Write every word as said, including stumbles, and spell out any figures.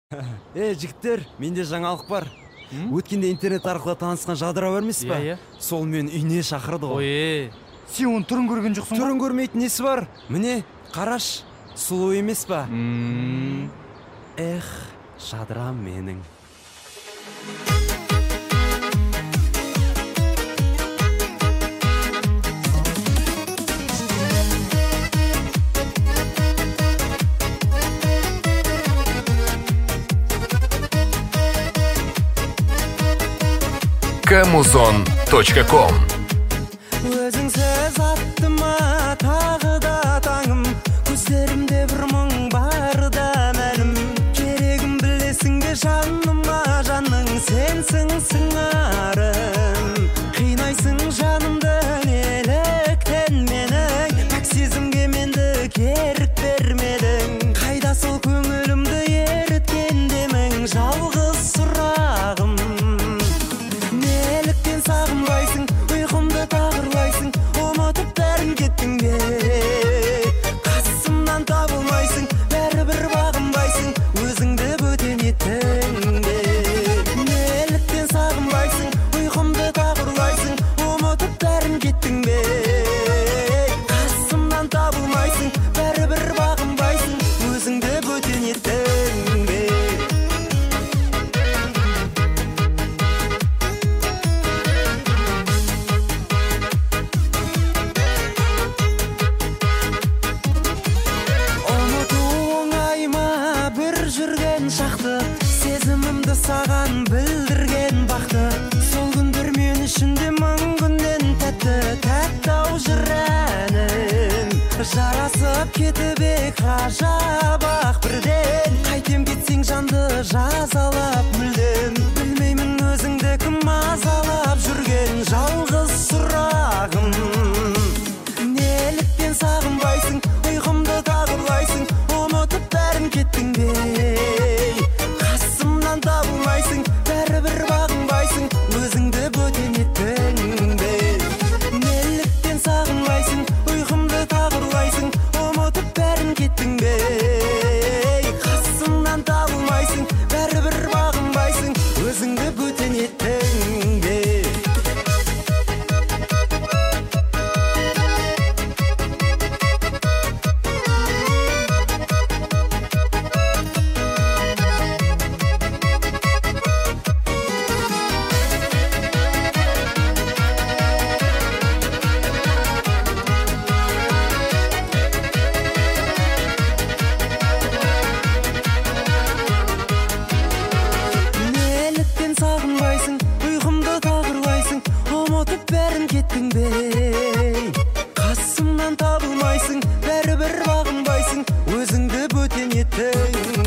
Э, жігіттер, менде жаңалық бар. Өткенде интернет арқылы танысқан жадыра бермес па? Иә, иә. Сол мен үйіне шақырды ғой. Ой, сен оның түрін көрген жоқсың ба? Түрін көрмейтін несі бар? Міне, қараш, сұлу емес па? Эх, жадырам менің. камузон точка ком. Өзіңсіз аттыма тағы да таңым, көздерімде бір мұң бар да мәлім. Керегім білесің бе жаныма, жаның сенсің сыңарым. Қинайсың жанымды неліктен менің, пәк сезімге менді керік бермедің. Қайда сол көңілімді еріткен демің, жалғыз сұрағым. Сағынбайсың, ұйқымды тағырлайсың, ұмытып бәрін кеттің бе? Қасымнан табылмайсың, бәрібір бағынбайсың, өзіңді бөтен еттің бе? Неліктен сағынбайсың, ұйқымды тағырлайсың, ұмытып бәрін кеттің бе? Қасымнан табылмайсың, бәрібір бағынбайсың, өзіңді бөтен еттің бе? Шақты, сезімімді саған білдірген бақты. Сол күндер мен ішінде мың күннен тәтті, тәтті-ау жыр әнім. Жарасып кетіп ек ғажап-ақ бірден, қайтем кетсең жанды жазалап мүлдем. Білмеймін өзіңді кім мазалап жүрген, жалғыз сұрағым. Неліктен сағынбайсың, ұйқымды тағырлайсың, ұмытып бәрін кеттің бе? Табылмайсың, бәрібір бағынбайсың, өзіңді бөтен еттің бе? Неліктен сағынбайсың, ұйқымды тағырлайсың, ұмытып бәрін кеттің бе? Қасымнан табылмайсың, бәрібір бағынбайсың, өзіңді бөтен еттің бе? Кеттің бе? Қасымнан табылмайсың, бәрібір бағынбайсың, өзіңді бөтен еттің